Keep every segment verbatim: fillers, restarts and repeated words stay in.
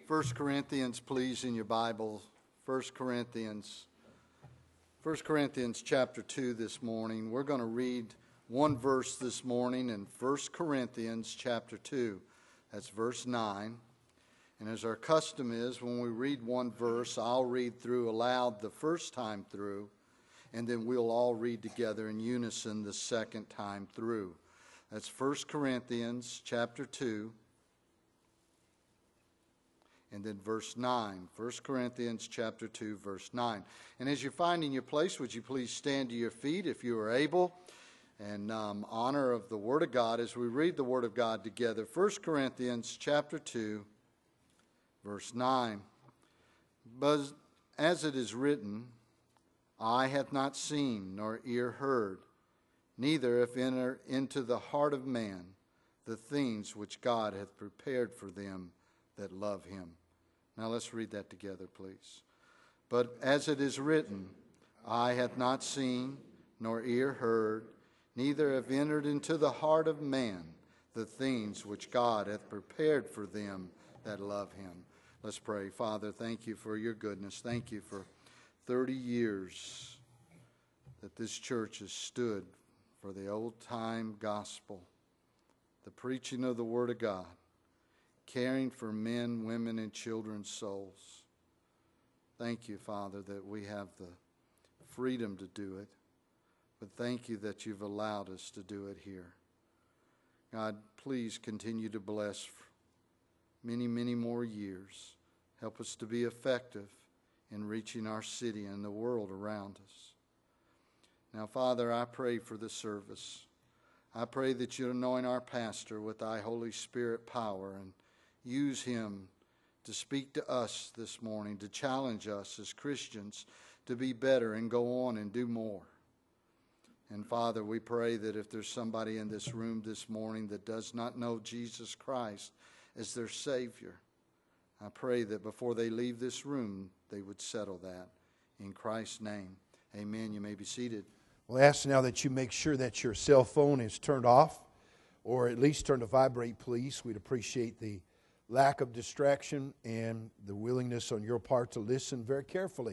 First Corinthians, please, in your Bible. First Corinthians. First Corinthians chapter two this morning. We're going to read one verse this morning in First Corinthians chapter two. That's verse nine. And as our custom is, when we read one verse, I'll read through aloud the first time through, and then we'll all read together in unison the second time through. That's First Corinthians chapter two. And then verse nine. First Corinthians chapter two, verse nine. And as you're finding your place, would you please stand to your feet if you are able, and um, honor of the Word of God as we read the Word of God together. First Corinthians chapter two, verse nine. But as it is written, eye hath not seen, nor ear heard, neither hath entered into the heart of man the things which God hath prepared for them that love him. Now let's read that together, please. But as it is written, eye hath not seen, nor ear heard, neither have entered into the heart of man the things which God hath prepared for them that love him. Let's pray. Father, thank you for your goodness. Thank you for thirty years that this church has stood for the old-time gospel, the preaching of the Word of God, caring for men, women, and children's souls. Thank you, Father, that we have the freedom to do it, but thank you that you've allowed us to do it here. God, please continue to bless many, many more years. Help us to be effective in reaching our city and the world around us. Now, Father, I pray for the service. I pray that you anoint our pastor with thy Holy Spirit power and use him to speak to us this morning, to challenge us as Christians to be better and go on and do more. And Father, we pray that if there's somebody in this room this morning that does not know Jesus Christ as their Savior, I pray that before they leave this room, they would settle that. In Christ's name, amen. You may be seated. We'll ask now that you make sure that your cell phone is turned off, or at least turn to vibrate, please. We'd appreciate the lack of distraction and the willingness on your part to listen very carefully.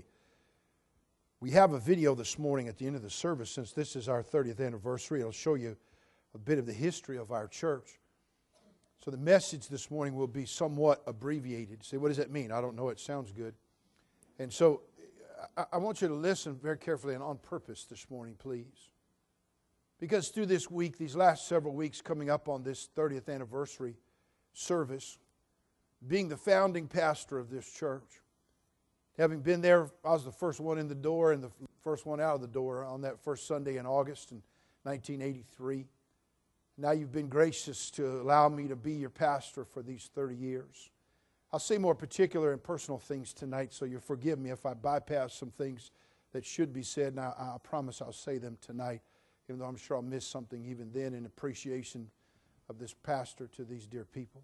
We have a video this morning at the end of the service. Since this is our thirtieth anniversary, it'll show you a bit of the history of our church. So the message this morning will be somewhat abbreviated. Say, what does that mean? I don't know. It sounds good. And so I, I want you to listen very carefully and on purpose this morning, please. Because through this week, these last several weeks coming up on this thirtieth anniversary service, being the founding pastor of this church, having been there, I was the first one in the door and the first one out of the door on that first Sunday in August in nineteen eighty-three. Now you've been gracious to allow me to be your pastor for these thirty years. I'll say more particular and personal things tonight, so you'll forgive me if I bypass some things that should be said, and I, I promise I'll say them tonight, even though I'm sure I'll miss something even then in appreciation of this pastor to these dear people.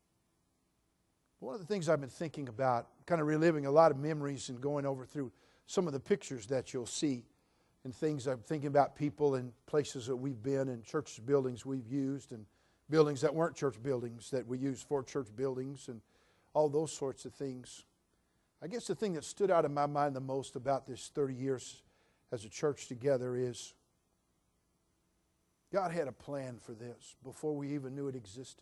One of the things I've been thinking about, kind of reliving a lot of memories and going over through some of the pictures that you'll see and things I'm thinking about, people and places that we've been and church buildings we've used and buildings that weren't church buildings that we used for church buildings and all those sorts of things. I guess the thing that stood out in my mind the most about this thirty years as a church together is God had a plan for this before we even knew it existed.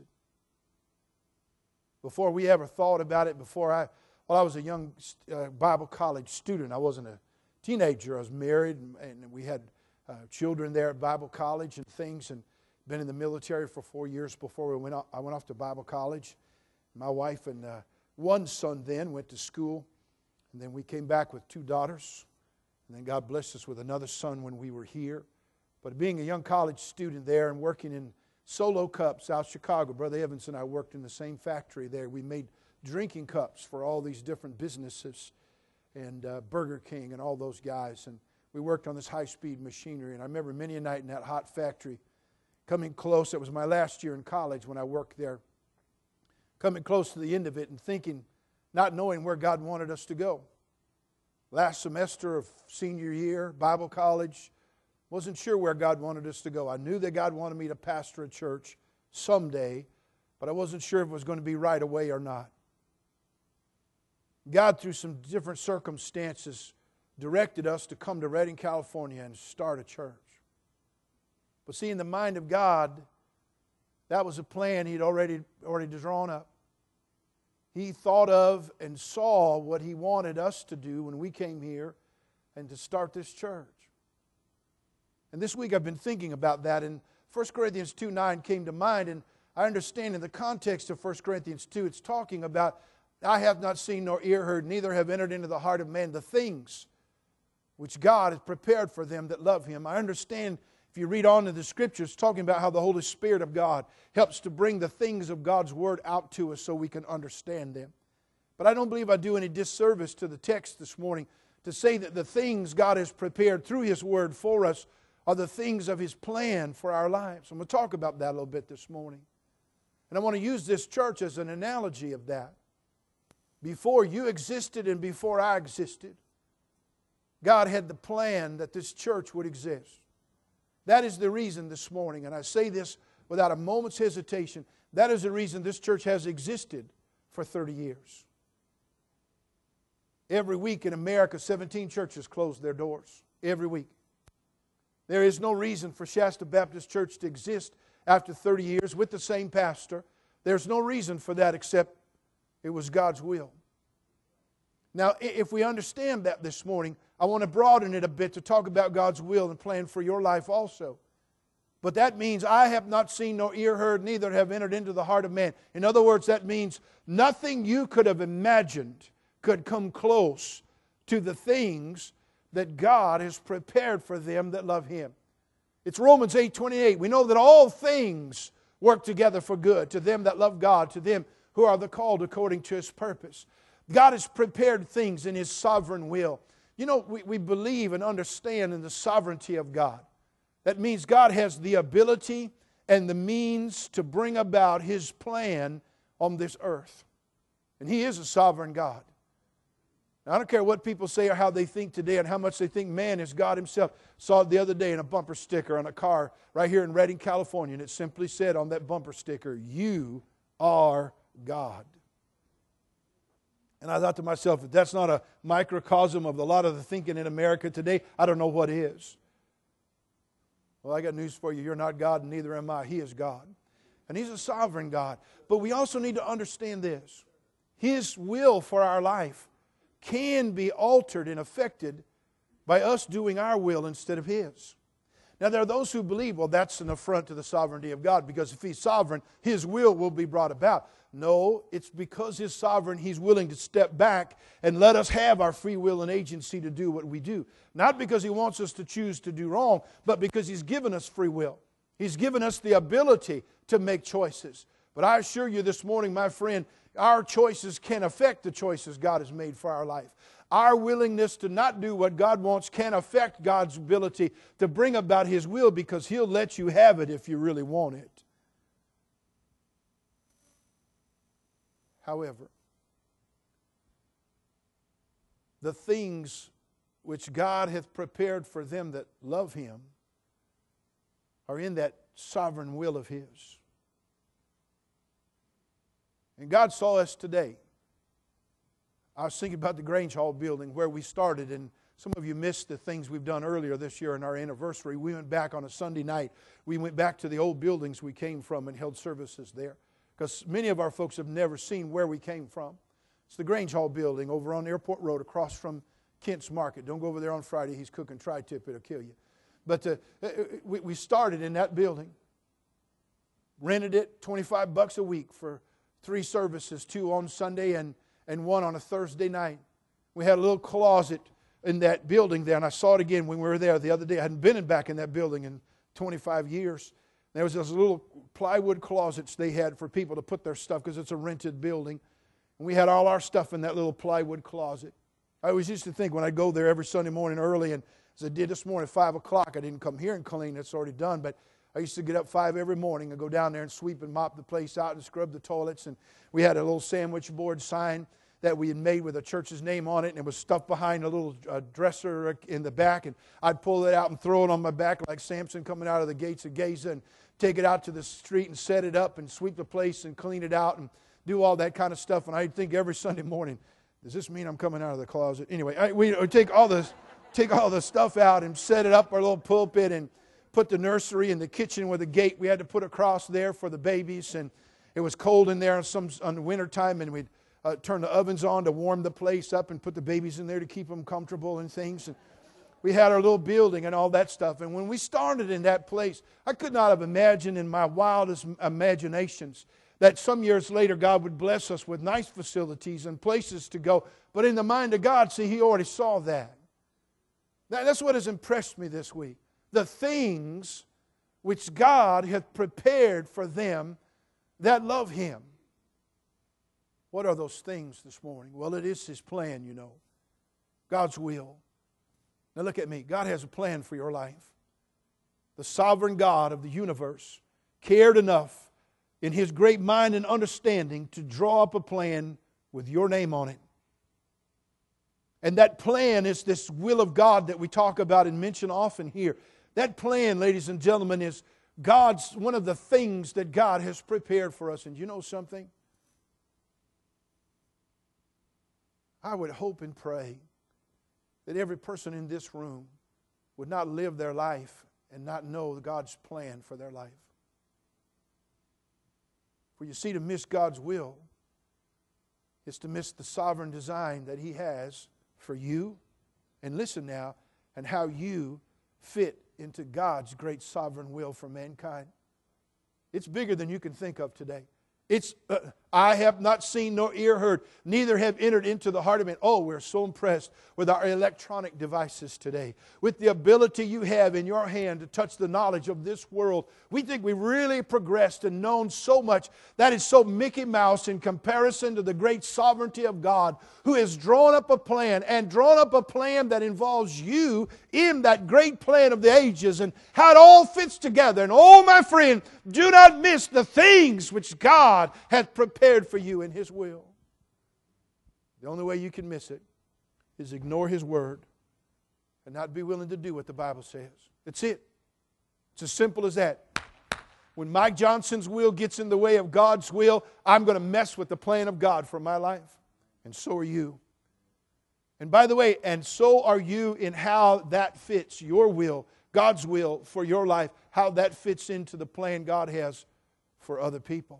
Before we ever thought about it, before I, well, I was a young uh, Bible college student. I wasn't a teenager. I was married, and, and we had uh, children there at Bible college and things, and been in the military for four years before we went off, I went off to Bible college. My wife and uh, one son then went to school, and then we came back with two daughters, and then God blessed us with another son when we were here. But being a young college student there and working in Solo Cup, South Chicago. Brother Evans and I worked in the same factory there. We made drinking cups for all these different businesses and uh, Burger King and all those guys. And we worked on this high-speed machinery. And I remember many a night in that hot factory coming close. It was my last year in college when I worked there. Coming close to the end of it and thinking, not knowing where God wanted us to go. Last semester of senior year, Bible college, wasn't sure where God wanted us to go. I knew that God wanted me to pastor a church someday, but I wasn't sure if it was going to be right away or not. God, through some different circumstances, directed us to come to Redding, California and start a church. But see, in the mind of God, that was a plan He'd already, already drawn up. He thought of and saw what He wanted us to do when we came here and to start this church. And this week I've been thinking about that, and First Corinthians two nine came to mind, and I understand in the context of First Corinthians two, it's talking about, I have not seen nor ear heard, neither have entered into the heart of man the things which God has prepared for them that love Him. I understand, if you read on in the Scriptures, talking about how the Holy Spirit of God helps to bring the things of God's Word out to us so we can understand them. But I don't believe I do any disservice to the text this morning to say that the things God has prepared through His Word for us are the things of His plan for our lives. I'm going to talk about that a little bit this morning. And I want to use this church as an analogy of that. Before you existed and before I existed, God had the plan that this church would exist. That is the reason this morning, and I say this without a moment's hesitation, that is the reason this church has existed for thirty years. Every week in America, seventeen churches close their doors. Every week. There is no reason for Shasta Baptist Church to exist after thirty years with the same pastor. There's no reason for that except it was God's will. Now, if we understand that this morning, I want to broaden it a bit to talk about God's will and plan for your life also. But that means I have not seen nor ear heard, neither have entered into the heart of man. In other words, that means nothing you could have imagined could come close to the things that God has prepared for them that love Him. It's Romans eight twenty-eight. We know that all things work together for good to them that love God, to them who are the called according to His purpose. God has prepared things in His sovereign will. You know, we, we believe and understand in the sovereignty of God. That means God has the ability and the means to bring about His plan on this earth. And He is a sovereign God. Now, I don't care what people say or how they think today and how much they think man is God Himself. Saw it the other day in a bumper sticker on a car right here in Redding, California, and it simply said on that bumper sticker, "You are God." And I thought to myself, if that's not a microcosm of a lot of the thinking in America today, I don't know what is. Well, I got news for you. You're not God, and neither am I. He is God. And He's a sovereign God. But we also need to understand this. His will for our life can be altered and affected by us doing our will instead of His. Now, there are those who believe, well, that's an affront to the sovereignty of God, because if He's sovereign, His will will be brought about. No, it's because He's sovereign, He's willing to step back and let us have our free will and agency to do what we do. Not because He wants us to choose to do wrong, but because He's given us free will. He's given us the ability to make choices. But I assure you this morning, my friend, our choices can affect the choices God has made for our life. Our willingness to not do what God wants can affect God's ability to bring about His will, because He'll let you have it if you really want it. However, the things which God hath prepared for them that love Him are in that sovereign will of His. And God saw us today. I was thinking about the Grange Hall building where we started, and some of you missed the things we've done earlier this year in our anniversary. We went back on a Sunday night. We went back to the old buildings we came from and held services there, because many of our folks have never seen where we came from. It's the Grange Hall building over on Airport Road across from Kent's Market. Don't go over there on Friday. He's cooking tri-tip. It'll kill you. But uh, we, we started in that building, rented it, twenty-five bucks a week for three services, two on Sunday and, and one on a Thursday night. We had a little closet in that building there, and I saw it again when we were there the other day. I hadn't been in back in that building in twenty-five years. There was those little plywood closets they had for people to put their stuff, because it's a rented building. And we had all our stuff in that little plywood closet. I always used to think when I'd go there every Sunday morning early, and as I did this morning at five o'clock, I didn't come here and clean, it's already done, but I used to get up five every morning and go down there and sweep and mop the place out and scrub the toilets. And we had a little sandwich board sign that we had made with a church's name on it, and it was stuffed behind a little uh, dresser in the back. And I'd pull it out and throw it on my back like Samson coming out of the gates of Gaza, and take it out to the street and set it up and sweep the place and clean it out and do all that kind of stuff. And I'd think every Sunday morning, Does this mean I'm coming out of the closet? Anyway, I, we take all the take all the stuff out and set it up, our little pulpit, and put the nursery in the kitchen with a gate we had to put across there for the babies. And it was cold in there in some on the winter time, and we'd uh, turn the ovens on to warm the place up and put the babies in there to keep them comfortable and things. And we had our little building and all that stuff. And when we started in that place, I could not have imagined in my wildest imaginations that some years later God would bless us with nice facilities and places to go. But in the mind of God, see, He already saw that. That's what has impressed me this week. The things which God hath prepared for them that love Him. What are those things this morning? Well, it is His plan, you know. God's will. Now look at me. God has a plan for your life. The sovereign God of the universe cared enough in His great mind and understanding to draw up a plan with your name on it. And that plan is this will of God that we talk about and mention often here. That plan, ladies and gentlemen, is God's, one of the things that God has prepared for us. And you know something? I would hope and pray that every person in this room would not live their life and not know God's plan for their life. For you see, to miss God's will is to miss the sovereign design that He has for you. And listen now, and how you fit into God's great sovereign will for mankind. It's bigger than you can think of today. It's uh, I have not seen nor ear heard, neither have entered into the heart of man. Oh, we're so impressed with our electronic devices today. With the ability you have in your hand to touch the knowledge of this world. We think we've really progressed and known so much. That is so Mickey Mouse in comparison to the great sovereignty of God, who has drawn up a plan, and drawn up a plan that involves you in that great plan of the ages, and how it all fits together. And oh, my friend, do not miss the things which God hath prepared for you in His will. The only way you can miss it is ignore His word and not be willing to do what the Bible says. That's it. It's as simple as that. When Mike Johnson's will gets in the way of God's will, I'm going to mess with the plan of God for my life. And so are you. And by the way, and so are you in how that fits your will, God's will for your life, how that fits into the plan God has for other people.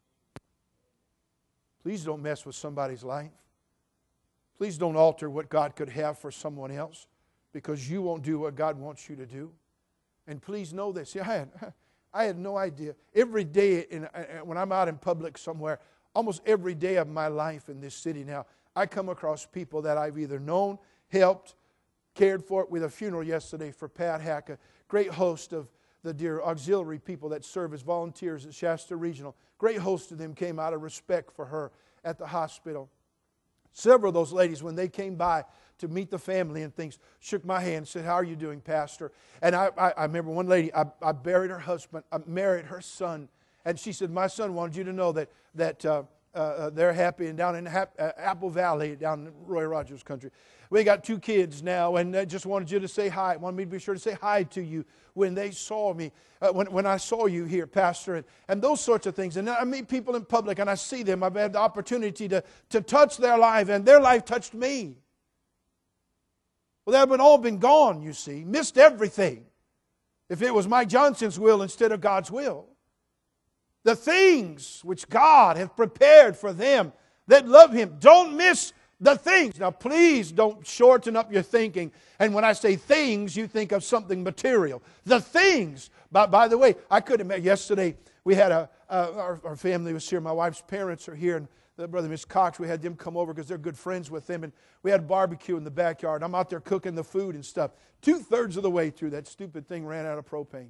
Please don't mess with somebody's life. Please don't alter what God could have for someone else, because you won't do what God wants you to do. And please know this. See, I had, I had no idea. Every day in, when I'm out in public somewhere, almost every day of my life in this city now, I come across people that I've either known, helped, cared for. With a funeral yesterday for Pat Hack, a great host of the dear auxiliary people that serve as volunteers at Shasta Regional. Great host of them came out of respect for her at the hospital. Several of those ladies, when they came by to meet the family and things, shook my hand and said, "How are you doing, Pastor?" And I, I, I remember one lady, I, I buried her husband, I married her son, and she said, "My son wanted you to know that that uh, uh, they're happy and down in Hap, uh, Apple Valley, down in Roy Rogers country. We got two kids now, and I just wanted you to say hi. Wanted me to be sure to say hi to you when they saw me, uh, when, when I saw you here, Pastor," and, and those sorts of things. And I meet people in public, and I see them. I've had the opportunity to, to touch their life, and their life touched me. Well, that would all been gone, you see. Missed everything if it was Mike Johnson's will instead of God's will. The things which God hath prepared for them that love Him. Don't miss the things. Now, please don't shorten up your thinking. And when I say things, you think of something material. The things. By, by the way, I couldn't imagine. Yesterday, we had a, uh, our, our family was here. My wife's parents are here. And the brother, Miss Cox, we had them come over because they're good friends with them. And we had a barbecue in the backyard. I'm out there cooking the food and stuff. Two-thirds of the way through, that stupid thing ran out of propane.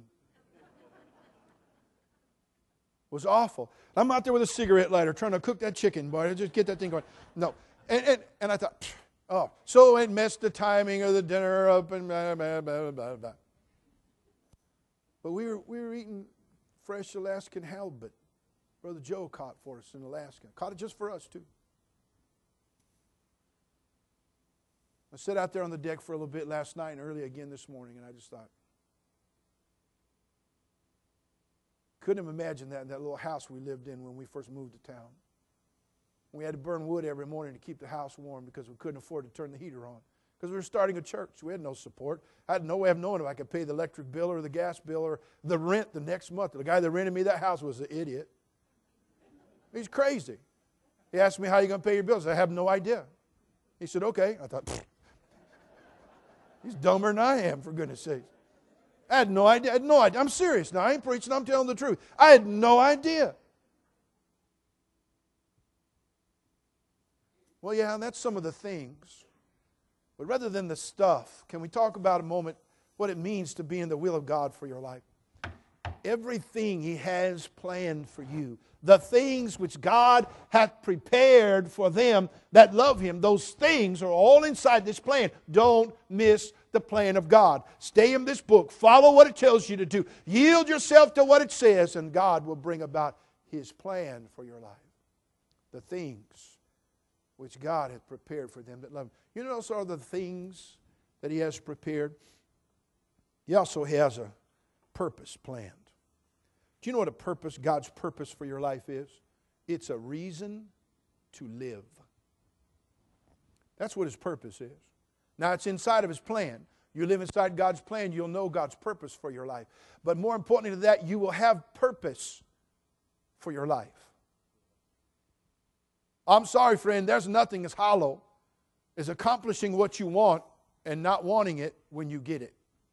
It was awful. I'm out there with a cigarette lighter trying to cook that chicken, boy. Just get that thing going. No. And, and, and I thought, oh, so it messed the timing of the dinner up and blah, blah, blah, blah, blah. But we were, we were eating fresh Alaskan halibut. Brother Joe caught for us in Alaska. Caught it just for us, too. I sat out there on the deck for a little bit last night and early again this morning, and I just thought, couldn't have imagined that in that little house we lived in when we first moved to town. We had to burn wood every morning to keep the house warm because we couldn't afford to turn the heater on. Because we were starting a church. We had no support. I had no way of knowing if I could pay the electric bill or the gas bill or the rent the next month. The guy that rented me that house was an idiot. He's crazy. He asked me, how are you going to pay your bills? I have no idea. He said, okay. I thought, pfft. He's dumber than I am, for goodness sake. I had no idea. I had no idea. I'm serious now. I ain't preaching. I'm telling the truth. I had no idea. Well, yeah, and that's some of the things. But rather than the stuff, can we talk about a moment what it means to be in the will of God for your life? Everything He has planned for you, the things which God hath prepared for them that love Him, those things are all inside this plan. Don't miss the plan of God. Stay in this book. Follow what it tells you to do. Yield yourself to what it says, and God will bring about His plan for your life. The things which God hath prepared for them that love Him. You know, those are the things that He has prepared. He also has a purpose planned. Do you know what a purpose, God's purpose for your life is? It's a reason to live. That's what His purpose is. Now, it's inside of His plan. You live inside God's plan, you'll know God's purpose for your life. But more importantly than that, you will have purpose for your life. I'm sorry, friend, there's nothing as hollow as accomplishing what you want and not wanting it when you get it.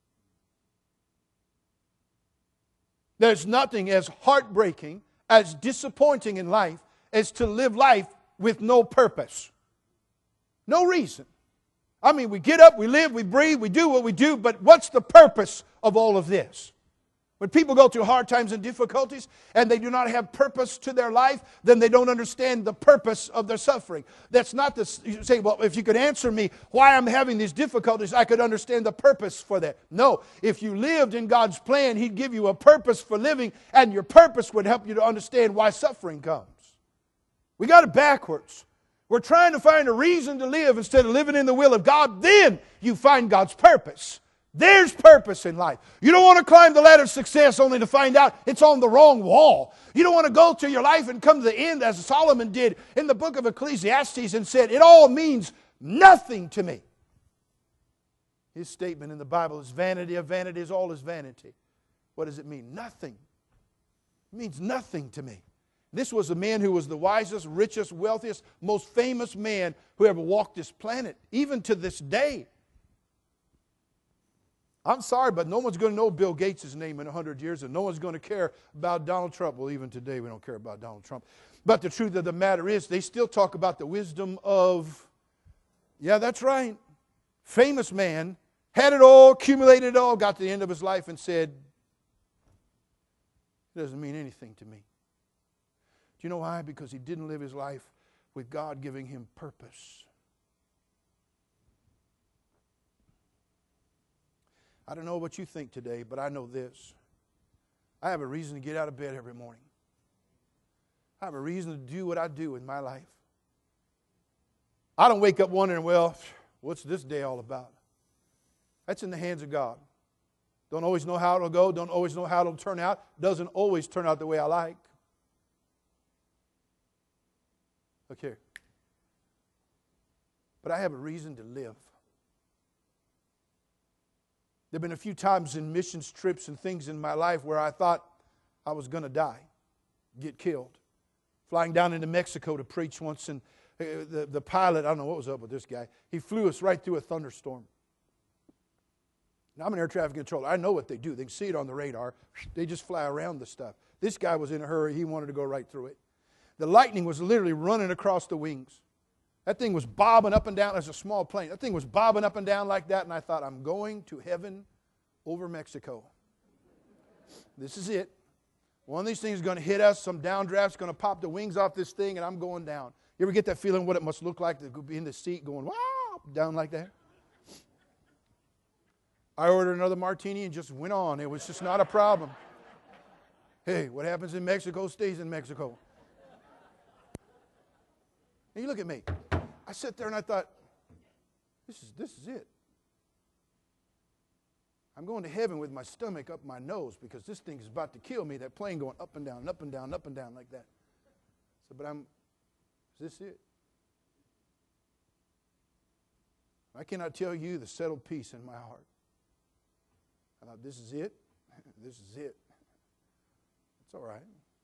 There's nothing as heartbreaking, as disappointing in life as to live life with no purpose. No reason. I mean, we get up, we live, we breathe, we do what we do, but what's the purpose of all of this? When people go through hard times and difficulties and they do not have purpose to their life, then they don't understand the purpose of their suffering. That's not the, you say, well, if you could answer me why I'm having these difficulties, I could understand the purpose for that. No, if you lived in God's plan, He'd give you a purpose for living, and your purpose would help you to understand why suffering comes. We got it backwards. We're trying to find a reason to live instead of living in the will of God. Then you find God's purpose. There's purpose in life. You don't want to climb the ladder of success only to find out it's on the wrong wall. You don't want to go through your life and come to the end as Solomon did in the book of Ecclesiastes and said, it all means nothing to me. His statement in the Bible is vanity of vanities, all is vanity. What does it mean? Nothing. It means nothing to me. This was a man who was the wisest, richest, wealthiest, most famous man who ever walked this planet, even to this day. I'm sorry, but no one's going to know Bill Gates' name in a hundred years, and no one's going to care about Donald Trump. Well, even today we don't care about Donald Trump. But the truth of the matter is, they still talk about the wisdom of, yeah, that's right, famous man, had it all, accumulated it all, got to the end of his life and said, it doesn't mean anything to me. Do you know why? Because he didn't live his life with God giving him purpose. I don't know what you think today, but I know this. I have a reason to get out of bed every morning. I have a reason to do what I do in my life. I don't wake up wondering, well, what's this day all about? That's in the hands of God. Don't always know how it'll go. Don't always know how it'll turn out. Doesn't always turn out the way I like. Look here. But I have a reason to live. There have been a few times in missions trips and things in my life where I thought I was going to die, get killed. Flying down into Mexico to preach once, and the, the pilot, I don't know what was up with this guy, he flew us right through a thunderstorm. Now, I'm an air traffic controller. I know what they do. They can see it on the radar. They just fly around the stuff. This guy was in a hurry. He wanted to go right through it. The lightning was literally running across the wings. That thing was bobbing up and down as a small plane. That thing was bobbing up and down like that, and I thought, I'm going to heaven over Mexico. This is it. One of these things is going to hit us. Some downdraft's going to pop the wings off this thing, and I'm going down. You ever get that feeling what it must look like to be in the seat going, wow, down like that? I ordered another martini and just went on. It was just not a problem. Hey, what happens in Mexico stays in Mexico. And you look at me. I sat there and I thought, this is, this is it. I'm going to heaven with my stomach up my nose because this thing is about to kill me. That plane going up and down, up and down, up and down like that. So, but I'm, Is this it? I cannot tell you the settled peace in my heart. I thought, this is it? This is it. It's all right.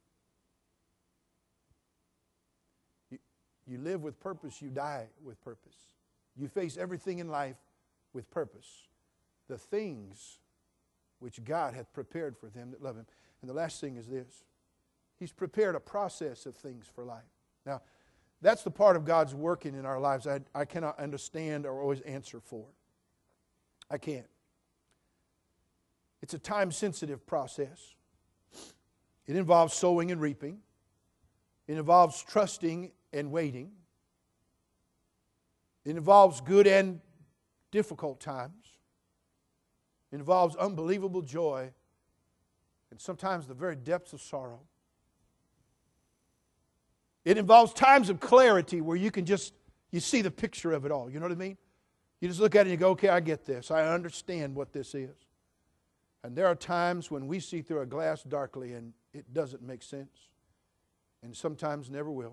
You, you live with purpose, you die with purpose. You face everything in life with purpose. The things which God hath prepared for them that love Him. And the last thing is this. He's prepared a process of things for life. Now, that's the part of God's working in our lives I, I cannot understand or always answer for. I can't. It's a time-sensitive process. It involves sowing and reaping. It involves trusting and waiting. It involves good and difficult times. It involves unbelievable joy and sometimes the very depths of sorrow. It involves times of clarity where you can just, you see the picture of it all. You know what I mean? You just look at it and you go, okay, I get this. I understand what this is. And there are times when we see through a glass darkly and it doesn't make sense. And sometimes never will.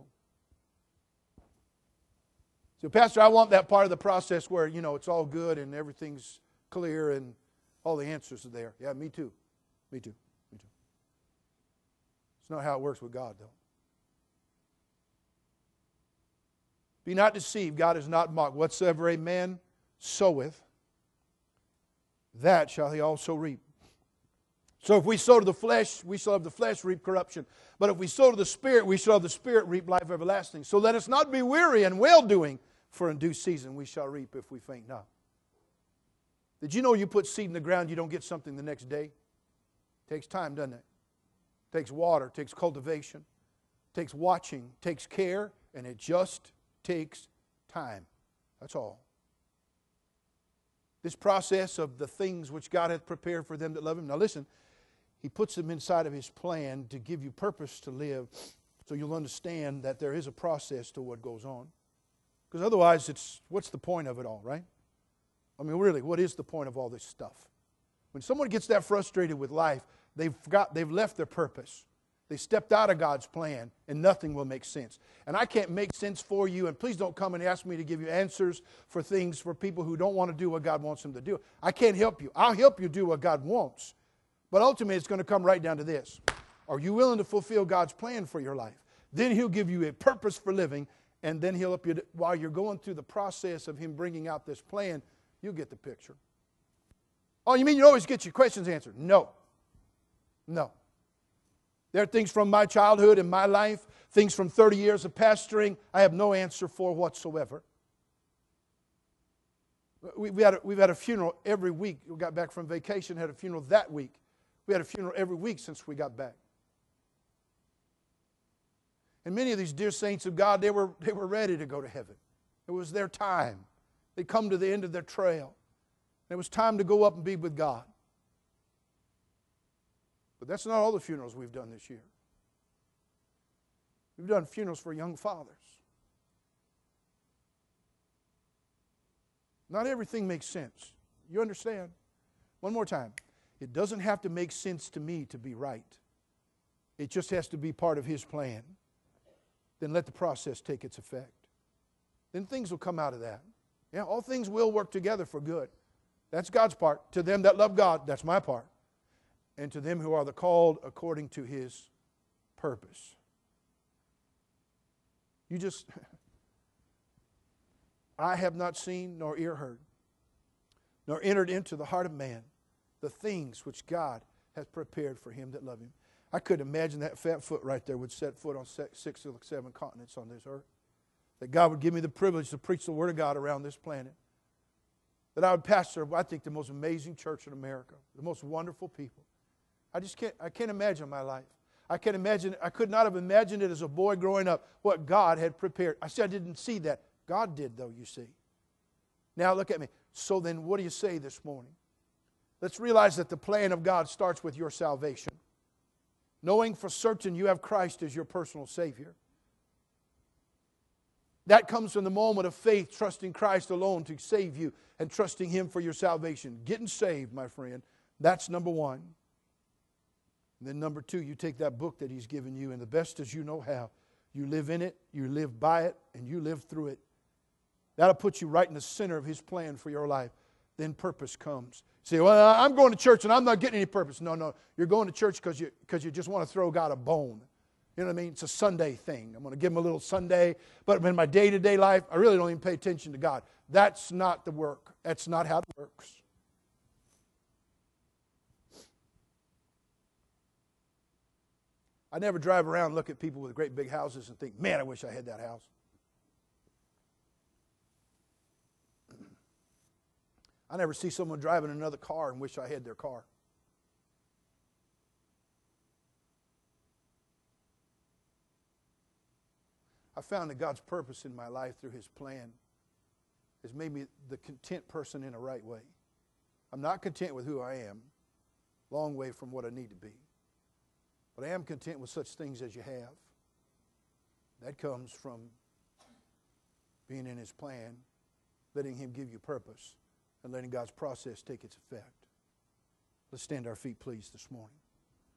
So, Pastor, I want that part of the process where, you know, it's all good and everything's clear and all the answers are there. Yeah, me too. Me too. Me too. It's not how it works with God, though. Be not deceived. God is not mocked. Whatsoever a man soweth, that shall he also reap. So if we sow to the flesh, we shall have the flesh reap corruption. But if we sow to the Spirit, we shall have the Spirit reap life everlasting. So let us not be weary in well-doing, for in due season we shall reap if we faint not. Did you know you put seed in the ground, you don't get something the next day? It takes time, doesn't it? It takes water, it takes cultivation, it takes watching, it takes care, and it just takes time. That's all. This process of the things which God hath prepared for them that love Him. Now listen, He puts them inside of His plan to give you purpose to live, so you'll understand that there is a process to what goes on. Because otherwise, it's what's the point of it all, right? I mean, really, what is the point of all this stuff? When someone gets that frustrated with life, they've got, they've left their purpose. They stepped out of God's plan, and nothing will make sense. And I can't make sense for you, and please don't come and ask me to give you answers for things for people who don't want to do what God wants them to do. I can't help you. I'll help you do what God wants. But ultimately, it's going to come right down to this. Are you willing to fulfill God's plan for your life? Then He'll give you a purpose for living, and then He'll help you, to, while you're going through the process of Him bringing out this plan, you'll get the picture. Oh, you mean you always get your questions answered? No. No. There are things from my childhood and my life, things from thirty years of pastoring, I have no answer for whatsoever. We, we had a, we've had a funeral every week. We got back from vacation, had a funeral that week. We had a funeral every week since we got back. And many of these dear saints of God, they were, they were ready to go to heaven. It was their time. They'd come to the end of their trail. It was time to go up and be with God. But that's not all the funerals we've done this year. We've done funerals for young fathers. Not everything makes sense. You understand? One more time. It doesn't have to make sense to me to be right. It just has to be part of His plan. Then let the process take its effect. Then things will come out of that. Yeah, all things will work together for good. That's God's part. To them that love God, that's my part. And to them who are the called according to His purpose. You just, I have not seen nor ear heard, nor entered into the heart of man the things which God hath prepared for him that love Him. I could imagine that fat foot right there would set foot on six or seven continents on this earth. That God would give me the privilege to preach the Word of God around this planet. That I would pastor, I think, the most amazing church in America. The most wonderful people. I just can't, I can't imagine my life. I can't imagine, I could not have imagined it as a boy growing up, what God had prepared. I said I didn't see that. God did, though, you see. Now look at me. So then what do you say this morning? Let's realize that the plan of God starts with your salvation. Knowing for certain you have Christ as your personal Savior. That comes from the moment of faith, trusting Christ alone to save you and trusting Him for your salvation. Getting saved, my friend, that's number one. And then number two, you take that book that He's given you, and the best as you know how, You live in it, you live by it, and you live through it. That'll put you right in the center of His plan for your life. Then purpose comes. Say, well, I'm going to church and I'm not getting any purpose. No, no. You're going to church because you, because you just want to throw God a bone. You know what I mean? It's a Sunday thing. I'm going to give Him a little Sunday. But in my day-to-day life, I really don't even pay attention to God. That's not the work. That's not how it works. I never drive around and look at people with great big houses and think, man, I wish I had that house. I never see someone driving another car and wish I had their car. I found that God's purpose in my life through His plan has made me the content person in a right way. I'm not content with who I am, long way from what I need to be. But I am content with such things as you have. That comes from being in His plan, letting Him give you purpose, and letting God's process take its effect. Let's stand to our feet, please, this morning.